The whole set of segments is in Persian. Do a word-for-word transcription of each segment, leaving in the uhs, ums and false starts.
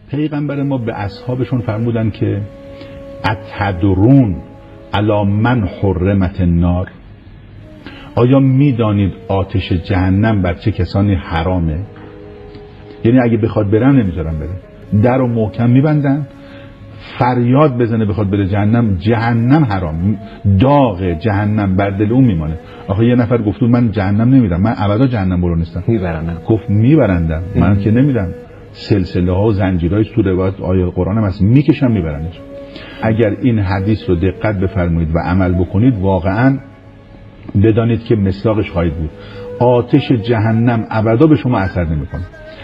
پیغمبر ما به اصحابشون فرمودن که اتدرون علی من حرمت النار، آیا میدانید آتش جهنم بر چه کسانی حرامه؟ یعنی اگه بخواد برن نمیذارن بره، در رو محکم میبندن، فریاد بزنه بخواد بره جهنم، جهنم حرام، داغ جهنم بر دل اون میمانه. آخه یه نفر گفت من جهنم نمیرم، من ابدا جهنم برو نیستم. میبرندم. گفت میبرندم، من که نمیرم. سلسله ها و زنجیرهای تو روایت آیه قرآن هم هست، میکشم میبرنش. اگر این حدیث رو دقت بفرمایید و عمل بکنید، واقعا بدانید که مصداقش خواهید بود. آتش جهنم ابدا به شما اثر نمیکنه.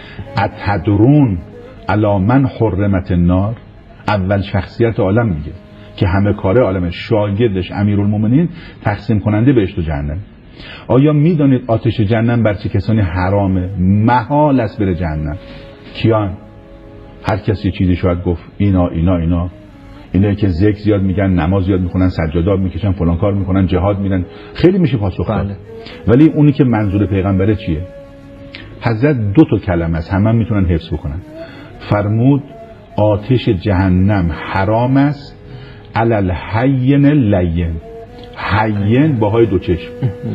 اتدرون علی من حرمت النار، اول شخصیت عالم میگه که همه کاره عالم، شاگردش امیرالمومنین تقسیم کننده بهشت و جهنم. آیا میدانید آتش جهنم بر چه کسانی حرامه؟ محال است بره جهنم. کیان؟ هر کسی چیزی شاید گفت اینا اینا اینا اینا که ذکر زیاد میگن، نماز زیاد میخونن، سجاده میکشن، فلان کار میکنن، جهاد میرن، خیلی میشه پاسخ داد. ولی اونی که منظور پیغمبره چیه؟ حضرت دو تا کلمه است، همه میتونن حفظ بکنن. فرمود آتش جهنم حرام است علی الحین لین. حین با های دو چشم،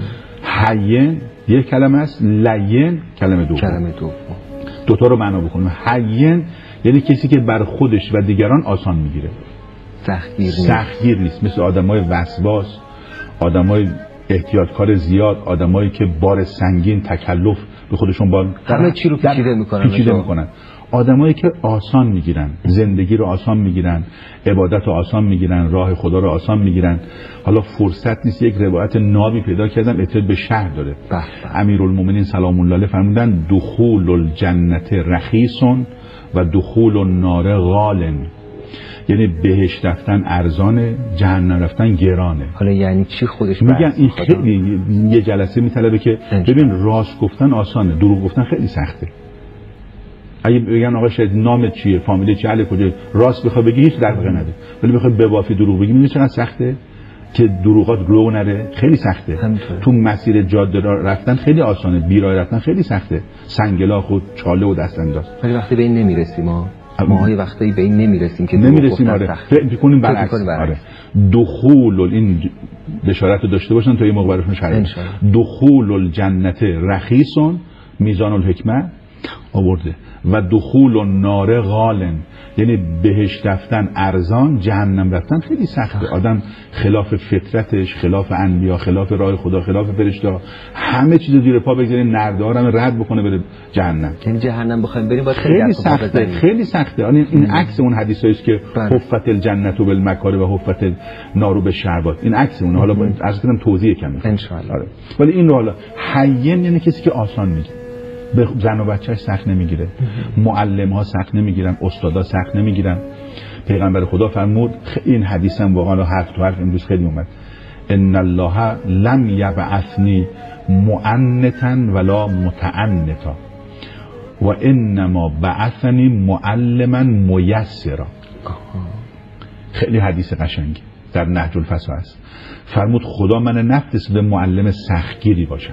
حین یک کلمه است، لین کلمه دوم. کلمه دوم دو تا رو معنا بکنیم. حین یعنی کسی که بر خودش و دیگران آسان میگیره، سختگیر نیست. سختگیر نیست، مثل آدمای وسواس، آدمای احتیاطکار زیاد، آدمایی که بار سنگین، تکلف به خودشون بار همه چی رو پیچیده میکنن پیچیده میکنن. آدمایی که آسان میگیرن، زندگی رو آسان میگیرن، عبادت رو آسان میگیرن، راه خدا رو آسان میگیرن. حالا فرصت نیست، یک روایت نابی پیدا کردم ارتباط به شهر داره. امیرالمومنین سلام الله علیه فرمودن دخول الجنت رخیص و دخول النار غال، یعنی بهشت رفتن ارزانه، جهنم رفتن گرانه. حالا یعنی چی خودش؟ میگن این خیلی یه جلسه میطلبه که ببین راست گفتن آسانه، دروغ گفتن خیلی سخته. اگه بگن آقا شاید نامت چیه، فامیل چیه، اهل کجا، راست بخوای بگی هیچ دغدغه نده، ولی بخوای ببافی دروغ بگی میدونی چقدر سخته که دروغات گلو نره، خیلی سخته. همطور. تو مسیر جاده رفتن خیلی آسانه، بیراه رفتن خیلی سخته، سنگلاخ و چاله و دست انداز. ولی وقتی به این نمیرسیم ما ماهای وقتی به این نمیرسیم که نمیرسیم. آره فکر می‌کنیم برعکس. آره دخول این بشارت رو داشته باشن تا یه موقع براشون شرح. دخول الجنت رخیص میزان الحکمه آورده و دخول النار غال، یعنی بهشت رفتن ارزان، جهنم رفتن خیلی سخته. آدم خلاف فطرتش، خلاف انبیا، خلاف راه خدا، خلاف فرشته، همه چیز زیر پا بگذاره، نردارم رد بکنه بره جهنم. یعنی جهنم بخوایم بریم باید خیلی سخته، خیلی سخته. یعنی این عکس اون حدیثایی است که حفت الجنت بالمکاره و حفت النار بالشهوات، این عکس اونه. حالا عرض کردم توضیح کمی ان شاء الله. ولی این رو حالا حین یعنی کسی که آسان میگه، به زن و بچه‌اش سخت نمیگیره، معلم ها سخت نمیگیرن، استادا سخت نمیگیرن. پیغمبر خدا فرمود، این حدیث هم واقعا حرف تو حرف امروز خیلی اومد، ان الله لم یبعثنی معنتا ولا متعنتا و انما بعثنی معلما میسرا. خیلی حدیث قشنگی در نهج الفصاحه است. فرمود خدا من نفرستاده معلم سختگیری باشم،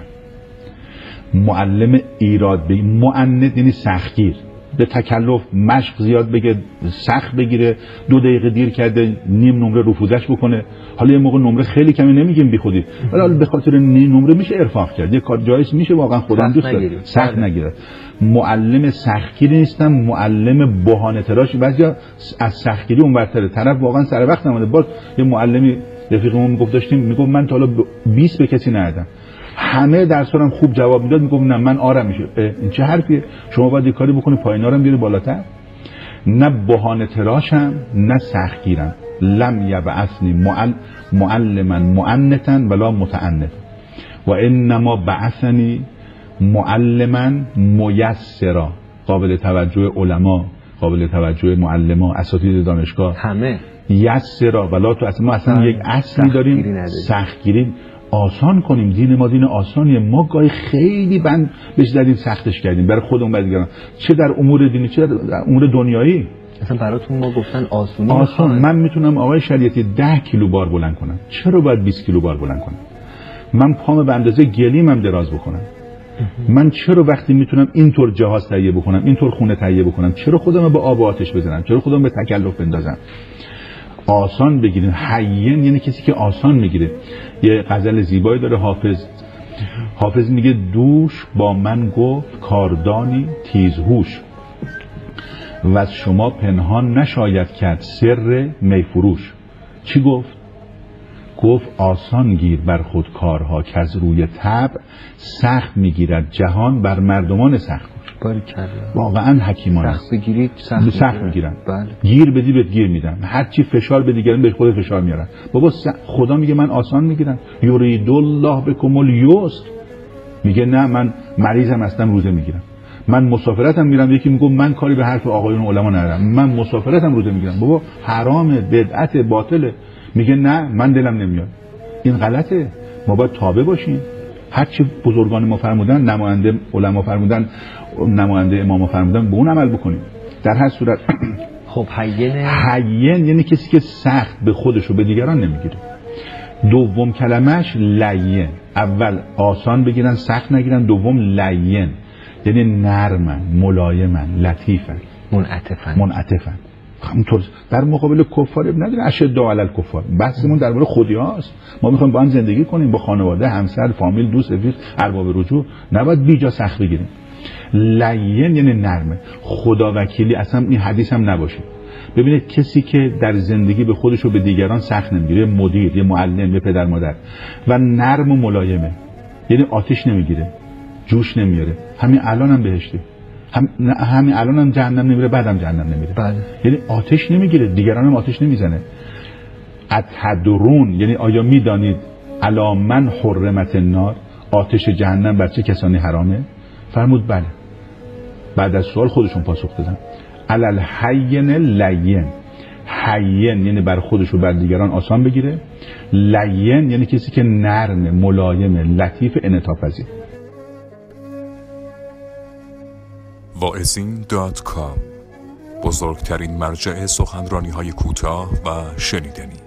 معلم ایراد بگیر، معنت یعنی سختگیر، به تکلف مشق زیاد بگه، سخت بگیره، دو دقیقه دیر کرده نیم نمره رفوزش بکنه. حالا یه موقع نمره خیلی کمی نمیگیم بی خودی، ولی حالا به خاطر نیم نمره میشه ارفاق کرد، یه کار جایز میشه، واقعا خودم دوست دارم سخت نگیره. معلم سختگیری نیستم، معلم بهانه تراش. بعضیا از سختگیری اونورتره، طرف واقعا سر وقت اومده. باز یه معلمی رفیقمون میگفت داشتیم، میگفت من تا حالا بیست به کسی ندادم، همه درسارم خوب جواب میداد، میگفت نه من آرم میشه. این چه حرفیه؟ شما باید یه کاری بکنی پایینا رو بیاری بالاتر. نه بهانه تراشم نه سختگیرم. لم یبعثنی معل... معلما معنتا ولا متعنتا و انما بعثنی معلما میسرا. قابل توجه علما، قابل توجه معلما، اساتید دانشگاه، همه یسرا. ولا تو اصلا ما اصلا یک اصلی داریم، سختگیری آسان کنیم. دین ما دین آسانیه. ما گاهی خیلی بند بهش زدیم، سختش کردیم برای خودمون، برای دیگران، چه در امور دینی چه در امور دنیایی. اصلا براتون ما گفتن آسونی آسان. من میتونم آقای شریعتی ده کیلو بار بلند کنم، چرا باید بیست کیلو بار بلند کنم؟ من پام به اندازه گلیمم دراز بکنم، من چرا وقتی میتونم اینطور جهاز تهیه بکنم، اینطور خونه تهیه بکنم، چرا خودم به آب و آتش بزنم، چرا خودم به تکلف بندازم؟ آسان بگیریم. حیین یعنی کسی که آسان میگیره. یه غزل زیبایی داره حافظ حافظ میگه دوش با من گفت کاردانی تیزهوش و از شما پنهان نشاید کرد سر میفروش. چی گفت؟ گفت آسان گیر بر خود کارها که از روی طبع سخت میگیرد جهان بر مردمان سخت. واقعا حکیمانه. سخت بگیرید سخت, سخت میگیرن. بله. گیر بدی بهت گیر میدن. هر چی فشار به دیگران به خود فشار میارن. بابا خدا میگه من آسان میگیرم. یرید الله بکم الیسر. میگه نه من مریضم هستم روزه میگیرم. من مسافرتم میرم. یکی میگه من کاری به حرف آقایون علما ندارم. من مسافرتم روزه میگیرم. بابا حرامه، بدعت، باطله. میگه نه من دلم نمیاد. این غلطه. ما باید تابع باشیم. هر چی بزرگان ما فرمودن، نماینده علما فرمودن، نماینده امام فرمودن، به اون عمل بکنیم. در هر صورت خب حیین حیین یعنی کسی که سخت به خودش و به دیگران نمیگیره. دوم کلمش لین. اول آسان بگیرن، سخت نگیرن. دوم لین یعنی نرمن، ملایمن، لطیفن، منعطفن. منعطفن. همونطور در مقابل کفار نداره اشد علی الکفار. بحثمون درباره خودیاست. ما میخوایم با هم زندگی کنیم، با خانواده، همسر، فامیل، دوست، رفیق، ارباب رجوع. نباید بیجا سخت بگیریم. لین یعنی نرمه. خدا وکیلی اصلا این حدیث هم نباشه. ببینید کسی که در زندگی به خودش و به دیگران سخت نمیگیره، مدیر، یه معلم، یه پدر مادر و نرم و ملایمه، یعنی آتش نمیگیره، جوش نمیاره. همین الان هم بهشته، هم همین الان هم جهنم نمیره، بعدم جهنم نمیره. بله. یعنی آتش نمیگیره، دیگران هم آتش نمیزنه. اتدرون یعنی آیا میدانید الا من حرمت النار، آتش جهنم بر چه کسانی حرامه؟ فرمود بله. بعد از سوال خودشون پاسخ دادن علی الحین لین. حین یعنی بر خودش و بر دیگران آسان بگیره. لین یعنی کسی که نرم، ملایم، لطیف، انعطاف پذیر. واعظین دات کام، بزرگترین مرجع سخنرانی های کوتاه و شنیدنی.